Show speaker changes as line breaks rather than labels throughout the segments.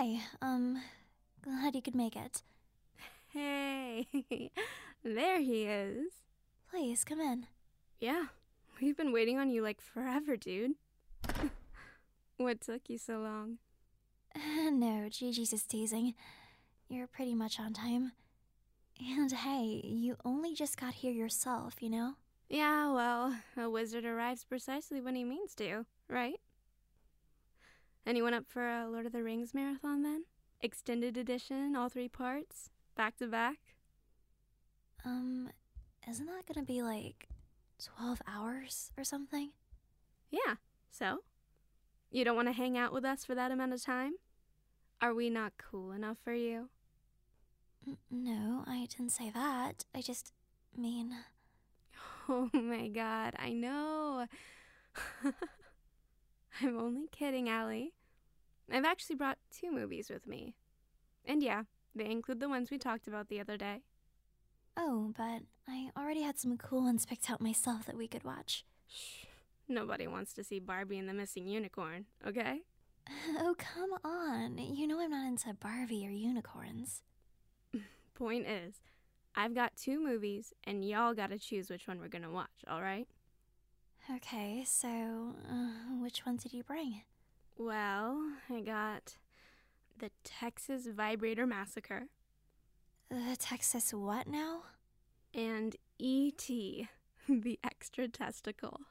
Hi, glad you could make it.
Hey, there he is.
Please, come in.
Yeah, we've been waiting on you like forever, dude. What took you so long?
No, Gigi's just teasing. You're pretty much on time. And hey, you only just got here yourself, you know?
Yeah, well, a wizard arrives precisely when he means to, right? Anyone up for a Lord of the Rings marathon then? Extended edition, all 3 parts, back to back?
Isn't that gonna be like 12 hours or something?
Yeah, so? You don't want to hang out with us for that amount of time? Are we not cool enough for you?
No, I didn't say that. I just mean.
Oh my god, I know. I'm only kidding, Allie. I've actually brought 2 movies with me. And yeah, they include the ones we talked about the other day.
Oh, but I already had some cool ones picked out myself that we could watch.
Shh. Nobody wants to see Barbie and the Missing Unicorn, okay?
Oh, come on. You know I'm not into Barbie or unicorns.
Point is, I've got 2 movies, and y'all gotta choose which one we're gonna watch, alright?
Okay, so, which ones did you bring?
Well, I got the Texas Vibrator Massacre
The Texas what now?
and E.T., the Extra Testicle.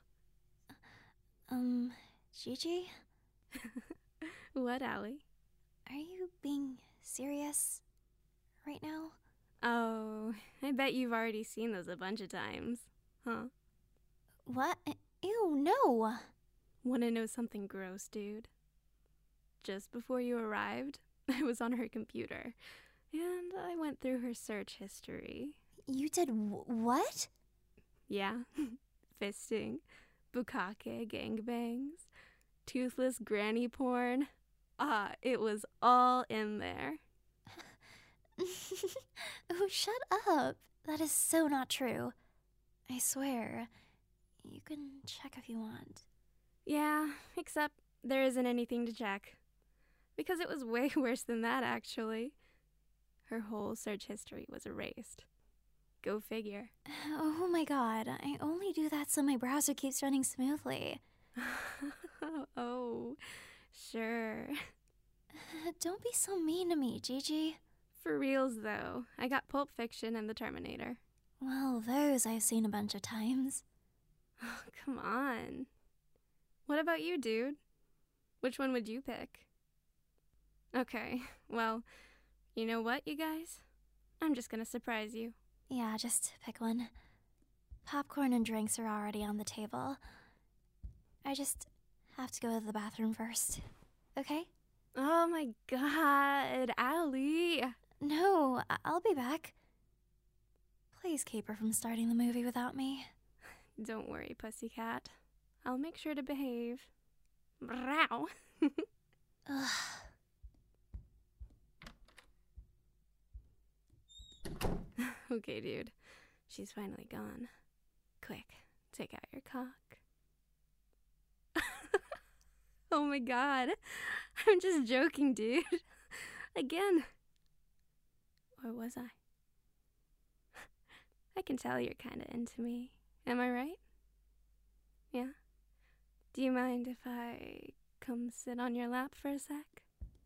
Gigi?
What, Allie?
Are you being serious right now?
Oh, I bet you've already seen those a bunch of times, huh?
What? Ew, no!
Want to know something gross, dude? Just before you arrived, I was on her computer, and I went through her search history.
You did what?
Yeah, fisting, bukkake gangbangs, toothless granny porn. It was all in there.
Oh, shut up. That is so not true. I swear. You can check if you want.
Yeah, except there isn't anything to check. Because it was way worse than that, actually. Her whole search history was erased. Go figure.
Oh my god, I only do that so my browser keeps running smoothly.
Oh, sure.
Don't be so mean to me, Gigi.
For reals, though, I got Pulp Fiction and The Terminator.
Well, those I've seen a bunch of times.
Oh, come on. What about you, dude? Which one would you pick? Okay, well, you know what, you guys? I'm just gonna surprise you.
Yeah, just pick one. Popcorn and drinks are already on the table. I just have to go to the bathroom first. Okay?
Oh my god, Allie!
No, I'll be back. Please keep her from starting the movie without me.
Don't worry, pussycat. I'll make sure to behave. Brow.
Ugh.
Okay, dude. She's finally gone. Quick, take out your cock. Oh my god. I'm just joking, dude. Again. Or was I? I can tell you're kinda into me. Am I right? Yeah? Do you mind if I come sit on your lap for a sec?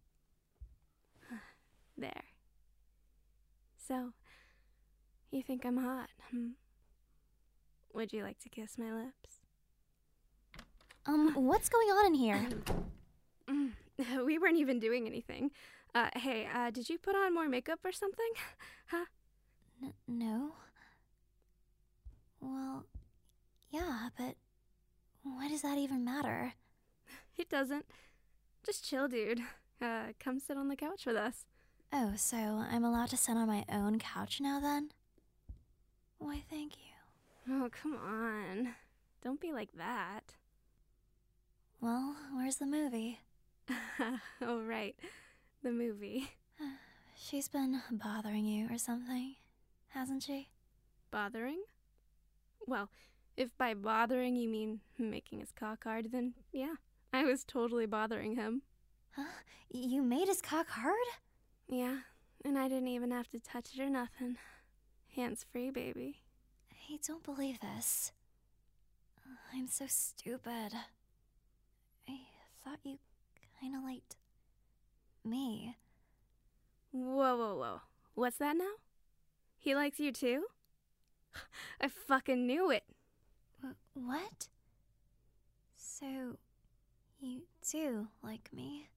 There. So, you think I'm hot, Would you like to kiss my lips?
What's going on in here?
We weren't even doing anything. Hey, did you put on more makeup or something? Huh?
No. Well, yeah, but why does that even matter?
It doesn't. Just chill, dude. Come sit on the couch with us.
Oh, so I'm allowed to sit on my own couch now then? Why, thank you.
Oh, come on. Don't be like that.
Well, where's the movie?
Oh, right. The movie.
She's been bothering you or something, hasn't she?
Bothering? Well, if by bothering you mean making his cock hard, then yeah, I was totally bothering him.
Huh? You made his cock hard?
Yeah, and I didn't even have to touch it or nothing. Hands free, baby.
I don't believe this. I'm so stupid. I thought you kinda liked me.
Whoa, whoa, whoa. What's that now? He likes you too? I fucking knew it.
What? So, you do like me?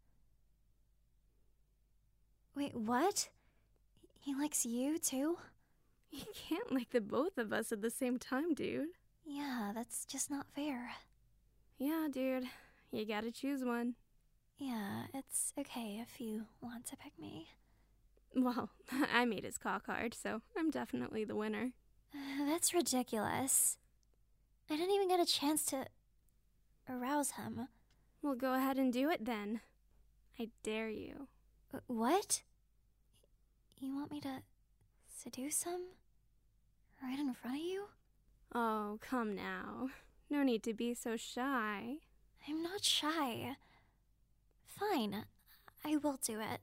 Wait, what? He likes you too?
You can't like the both of us at the same time, dude.
Yeah, that's just not fair.
Yeah, dude. You gotta choose one.
Yeah, it's okay if you want to pick me.
Well, I made his cock hard, so I'm definitely the winner.
That's ridiculous. I didn't even get a chance to arouse him.
Well, go ahead and do it then. I dare you.
What? You want me to seduce him? Right in front of you?
Oh, come now. No need to be so shy.
I'm not shy. Fine, I will do it.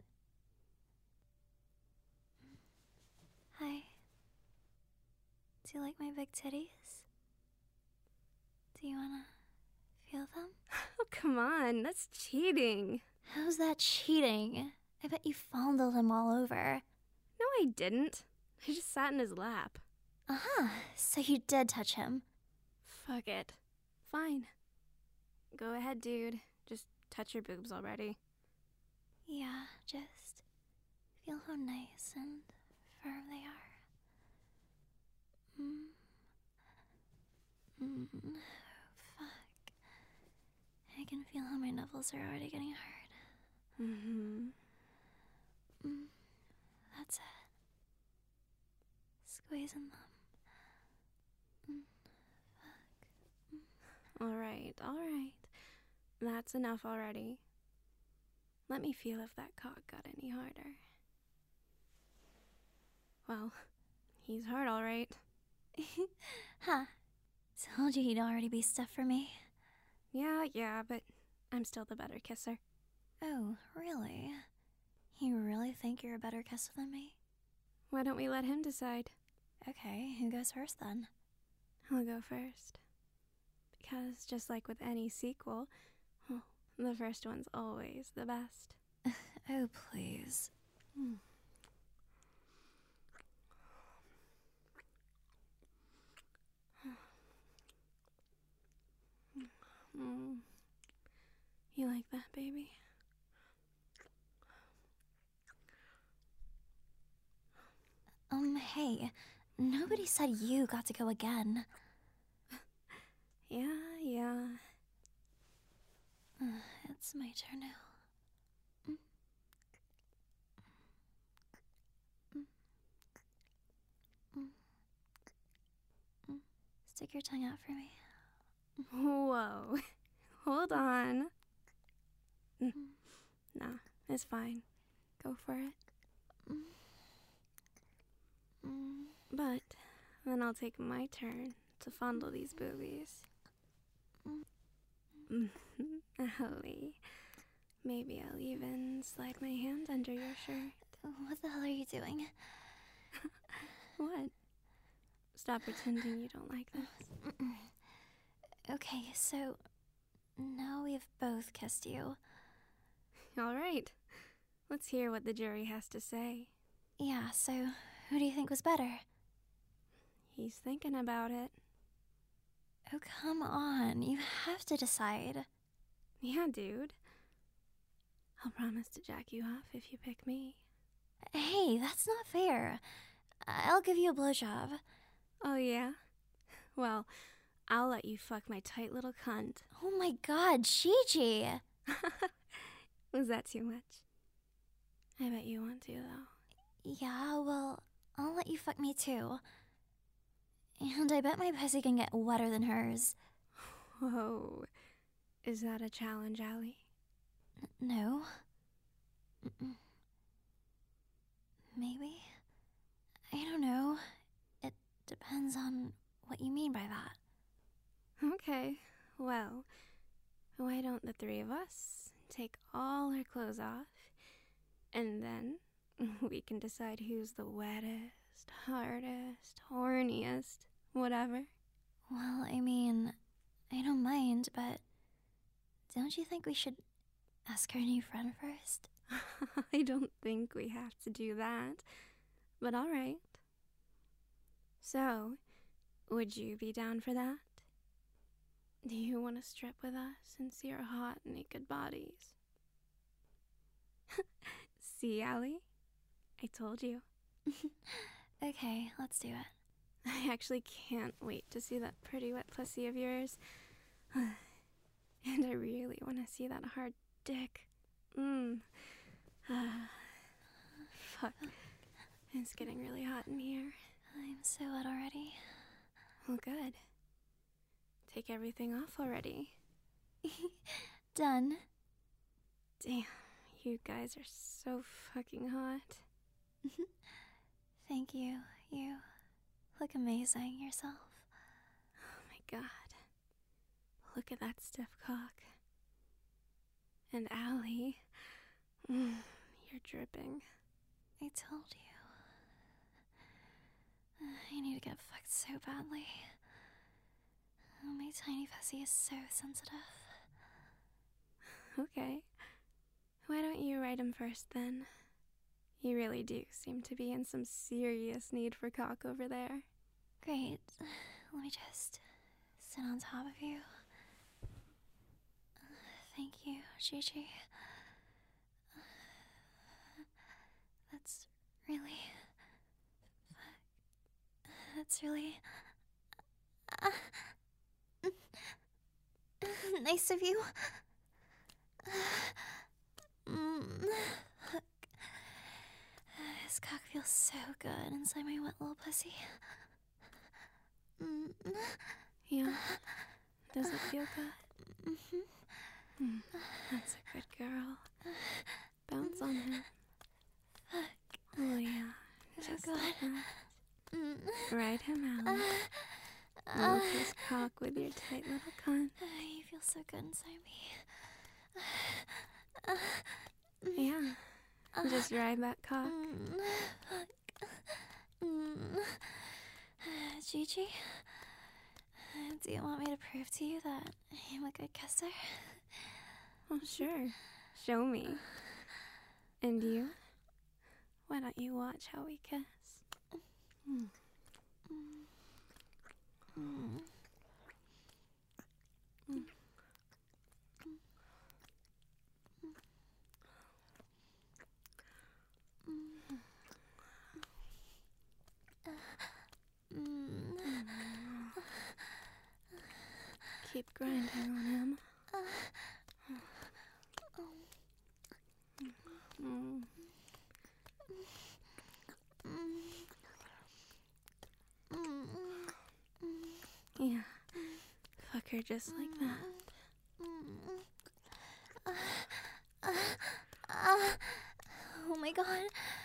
Hi. Do you like my big titties? Do you wanna feel them?
Oh, come on. That's cheating.
How's that cheating? I bet you fondled him all over.
No, I didn't. I just sat in his lap.
Uh-huh, so you did touch him.
Fuck it. Fine. Go ahead, dude. Just touch your boobs already.
Yeah, just feel how nice and firm they are. Fuck. I can feel how my nipples are already getting hard.
Mm-hmm.
That's it. Squeezing them.
Alright. That's enough already. Let me feel if that cock got any harder. Well, he's hard alright.
Huh. Told you he'd already be stuff for me.
Yeah, but I'm still the better kisser.
Oh, really? You really think you're a better kisser than me?
Why don't we let him decide?
Okay, who goes first then?
I'll go first. Because just like with any sequel, well, the first one's always the best.
Oh, please.
You like that, baby?
Hey, nobody said you got to go again.
Yeah.
It's my turn now. Stick your tongue out for me.
Whoa. Hold on. Nah, it's fine. Go for it. But then I'll take my turn to fondle these boobies. Holly. Maybe I'll even slide my hand under your shirt.
What the hell are you doing?
What? Stop pretending you don't like this.
Okay, so now we've both kissed you.
All right. Let's hear what the jury has to say.
Yeah, so who do you think was better?
He's thinking about it.
Oh, come on. You have to decide.
Yeah, dude. I'll promise to jack you off if you pick me.
Hey, that's not fair. I'll give you a blowjob.
Oh, yeah? Well, I'll let you fuck my tight little cunt.
Oh my god, Gigi!
Was that too much? I bet you want to, though.
Yeah, well, I'll let you fuck me too. And I bet my pussy can get wetter than hers.
Whoa. Is that a challenge, Allie?
No. Maybe? I don't know. It depends on what you mean by that.
Okay. Well, why don't the three of us take all our clothes off, and then we can decide who's the wettest, hardest, horniest, whatever.
Well, I mean, I don't mind, but don't you think we should ask our new friend first?
I don't think we have to do that, but alright. So, would you be down for that? Do you want to strip with us and see our hot, naked bodies? See, Allie? I told you.
Okay, let's do it.
I actually can't wait to see that pretty wet pussy of yours. And I really want to see that hard dick. Fuck. It's getting really hot in here.
I'm so wet already.
Well, good. Take everything off already.
Done.
Damn, you guys are so fucking hot.
Thank you. You look amazing yourself.
Oh my god. Look at that stiff cock. And Allie, you're dripping.
I told you. I need to get fucked so badly. My tiny pussy is so sensitive.
Okay. Why don't you ride him first then? You really do seem to be in some serious need for cock over there.
Great. Let me just sit on top of you. Thank you, Gigi. That's really... That's really... nice of you. This cock feels so good inside my wet little pussy.
Yeah. Does it feel good? That's a good girl. Bounce on him. Oh yeah. Just like that. Ride him out. Milk his cock with your tight little cunt.
You feel so good inside me.
Yeah. Just ride that cock.
Gigi, do you want me to prove to you that I'm a good kisser?
Oh, sure. Show me. And you? Why don't you watch how we kiss? Keep grinding on him. Yeah. Fuck her just like that.
Oh my god.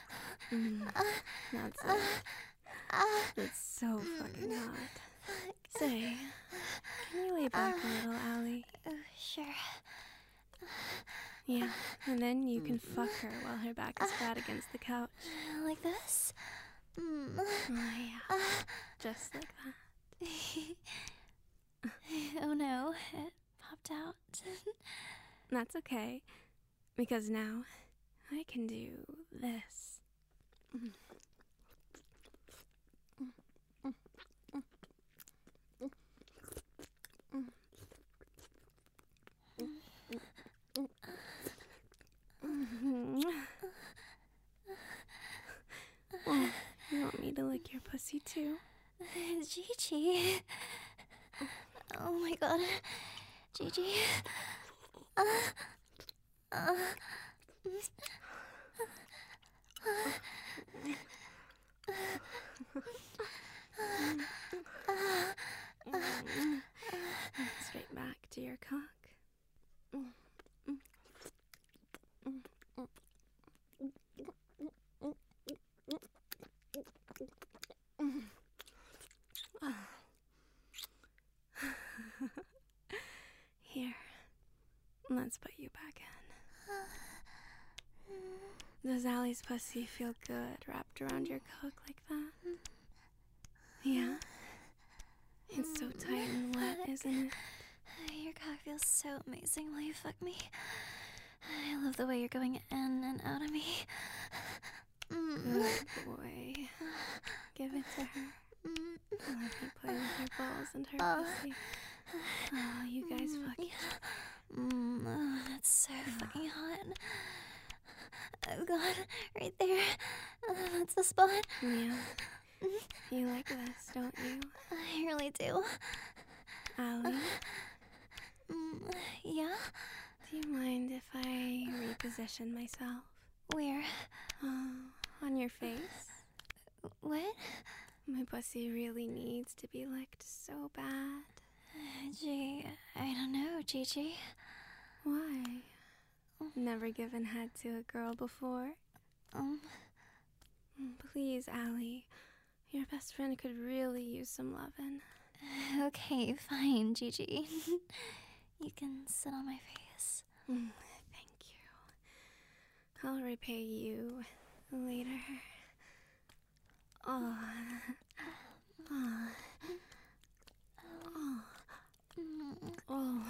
That's it. It's so fucking hot. Say, can you lay back a little, Allie?
Oh, sure.
Yeah, and then you can fuck her while her back is flat against the couch.
Like this?
Oh yeah, just like that.
Oh no, it popped out.
That's okay, because now I can do this. Oh, you want me to lick your pussy too?
Gigi. Oh my god. Gigi.
Straight back to your cock. Here, let's put you back in. Does Allie's pussy feel good wrapped around your cock like that? Yeah? It's so tight and wet, isn't it?
Your cock feels so amazing while you fuck me. I love the way you're going in and out of me.
Good boy. Give it to her. Let me play with your balls and her pussy. Oh, you guys fuck each other.
Oh, that's so fucking hot. Oh god, right there. That's the spot.
Yeah. You like this, don't you?
I really do.
Allie,
Yeah?
do you mind if I reposition myself?
Where?
Oh, on your face?
What?
My pussy really needs to be licked so bad.
Gee, I don't know, Gigi.
Why? Never given head to a girl before? Please, Allie. Your best friend could really use some lovin'.
Okay, fine, Gigi. You can sit on my face.
Thank you. I'll repay you later. Oh. Oh. Oh. Oh.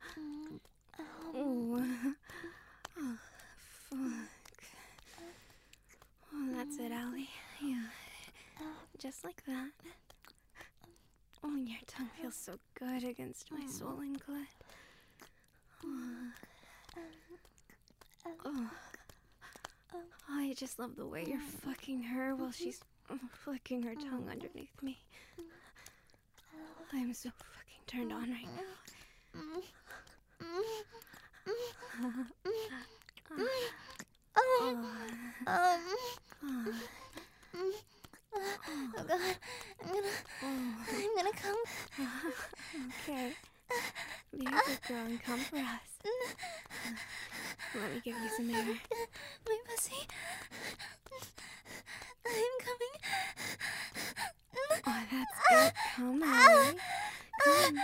Oh. Oh. Fuck. Oh, that's it, Allie. Yeah. Just like that. Oh, your tongue feels so good against my swollen clit. Oh. Oh. I just love the way you're fucking her while she's flicking her tongue underneath me. I'm so fucking turned on right now.
Oh god, I'm gonna come.
Okay. Be a good girl and come for us. Let me give you some air.
My pussy. I'm coming.
Oh, that's good. Come, Allie. Come.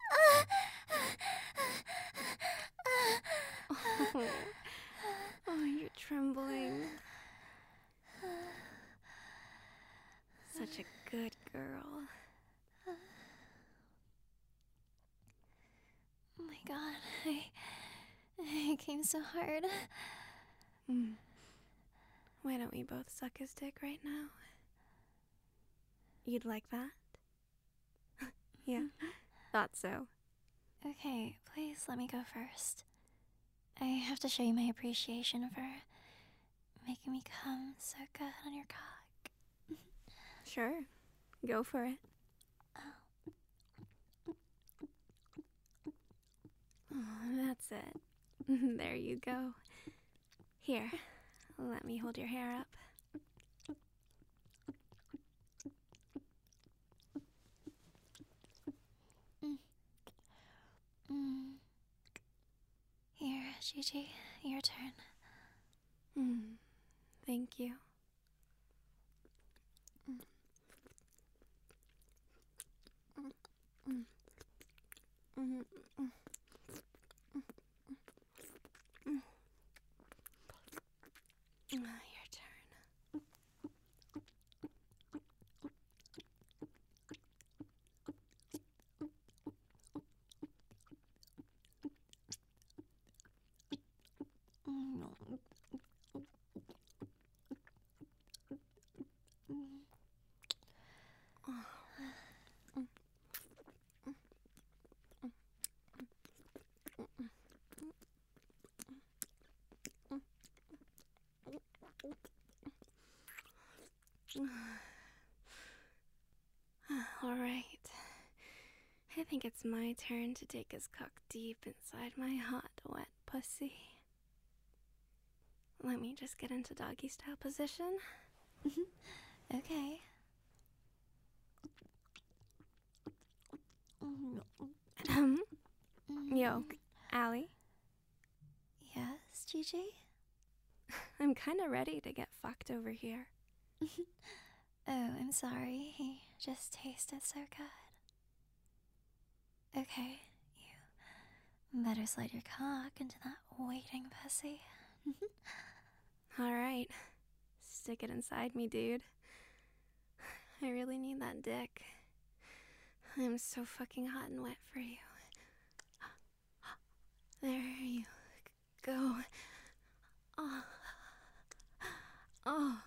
Oh, you're trembling. Such a good girl.
Oh my god, I came so hard.
Why don't we both suck his dick right now? You'd like that? Yeah, thought so.
Okay, please let me go first. I have to show you my appreciation for making me come so good on your cock.
Sure, go for it. Oh, that's it. There you go. Here, let me hold your hair up.
Here, Gigi, your turn.
Thank you. Your turn. All right. I think it's my turn to take his cock deep inside my hot, wet pussy. Let me just get into doggy style position.
Okay.
Yo, Allie,
Yes, Gigi?
I'm kind of ready to get fucked over here.
Oh, I'm sorry. He just tasted so good. Okay, you better slide your cock into that waiting pussy.
Alright. Stick it inside me, dude. I really need that dick. I'm so fucking hot and wet for you. There you go. Oh. Oh.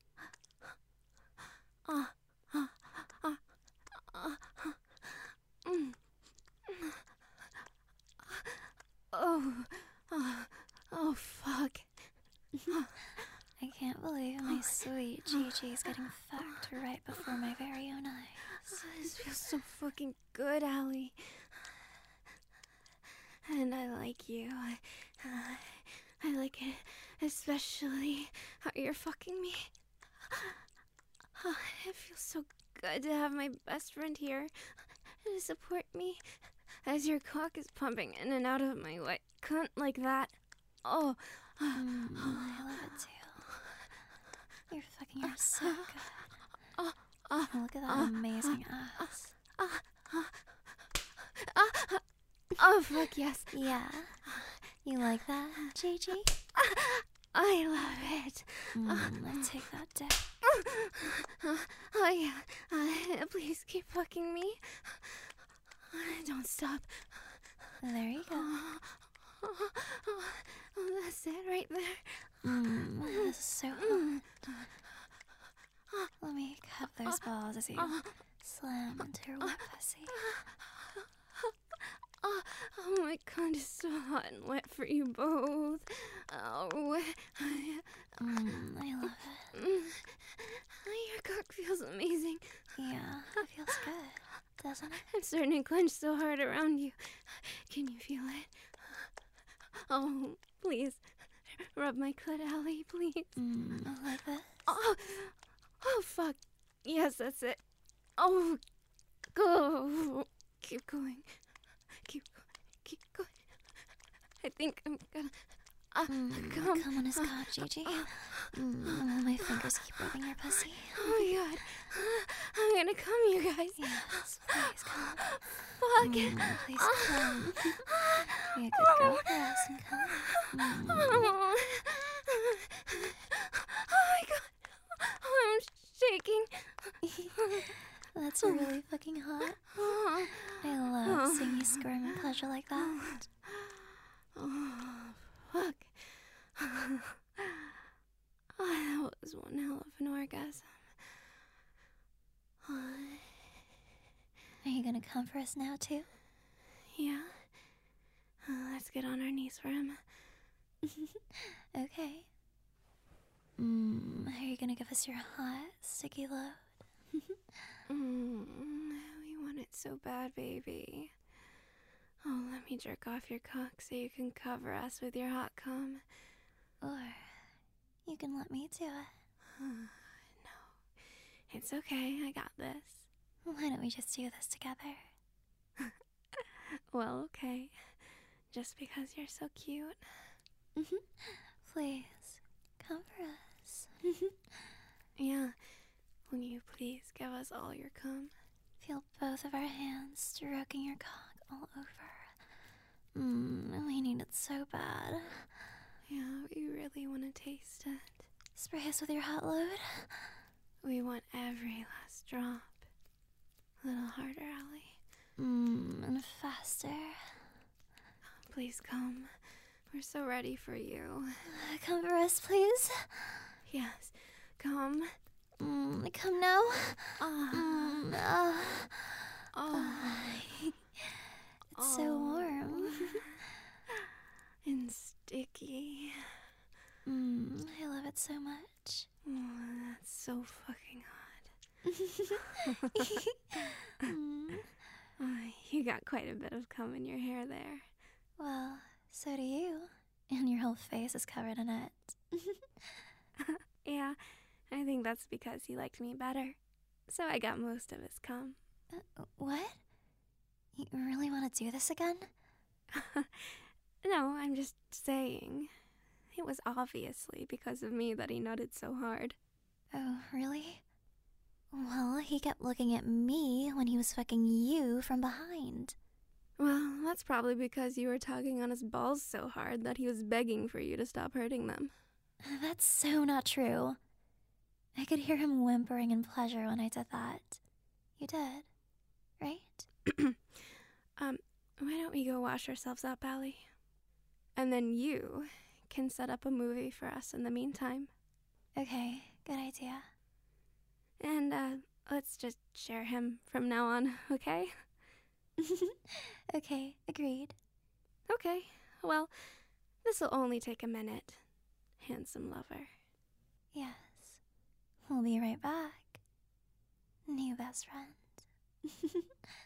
Oh. Oh. Oh. Oh. Oh. Oh. Oh, fuck.
I can't believe my sweet Gigi's getting fucked right before my very own eyes.
This feels so fucking good, Allie. And I like you. I like it, especially how you're fucking me. It feels so good to have my best friend here to support me as your cock is pumping in and out of my wet cunt like that. Oh.
I love it too. Your fucking are so good. Look at that amazing ass.
Oh, fuck yes.
Yeah. You like that, Gigi?
I love it.
Let's take that dick.
Oh, yeah. Please keep fucking me. Don't stop.
There you go.
Oh, that's it right there.
This is so hot. Let me cup those balls as you slam into your wet pussy.
Oh, my cunt is so hot and wet for you both. Oh,
I love it.
Your cock feels amazing.
Yeah, it feels good, doesn't it?
I'm starting to clench so hard around you. Can you feel it? Oh, please. Rub my clit, Allie, please.
Like this?
Oh, fuck. Yes, that's it. Oh, go. Keep going. Keep going. I think I'm gonna
Come on his cock, Gigi. My fingers keep rubbing your pussy.
Oh my god. I'm gonna come, you guys.
Yes, please come.
Fuck.
Please come. Be a good girl for us and come.
Oh my god. I'm shaking.
That's really fucking hot. I love seeing you squirm in pleasure like that.
Oh, fuck. Oh, that was one hell of an orgasm.
Are you gonna come for us now, too?
Yeah. Let's get on our knees for him.
Okay. Are you gonna give us your hot, sticky load?
We want it so bad, baby. Oh, let me jerk off your cock so you can cover us with your hot cum.
Or you can let me do it.
No, it's okay. I got this.
Why don't we just do this together?
Well, okay. Just because you're so cute.
Please, come for us.
Yeah. Will you please give us all your cum?
Feel both of our hands stroking your cock all over. We need it so bad.
Yeah, we really want to taste it.
Spray us with your hot load.
We want every last drop. A little harder, Allie.
And faster.
Please come. We're so ready for you.
Come for us, please.
Yes, come.
Come now. It's so warm.
And sticky.
I love it so much.
Oh, that's so fucking hot. Oh, you got quite a bit of cum in your hair there.
Well, so do you. And your whole face is covered in it.
Yeah, I think that's because he liked me better. So I got most of his cum.
What? You really want to do this again?
No, I'm just saying. It was obviously because of me that he nutted so hard.
Oh, really? Well, he kept looking at me when he was fucking you from behind.
Well, that's probably because you were tugging on his balls so hard that he was begging for you to stop hurting them.
That's so not true. I could hear him whimpering in pleasure when I did that. You did, right?
Why don't we go wash ourselves up, Allie? And then you can set up a movie for us in the meantime.
Okay, good idea.
And, let's just share him from now on, okay?
Okay, agreed.
Okay, well, this'll only take a minute, handsome lover.
Yes. We'll be right back. New best friend.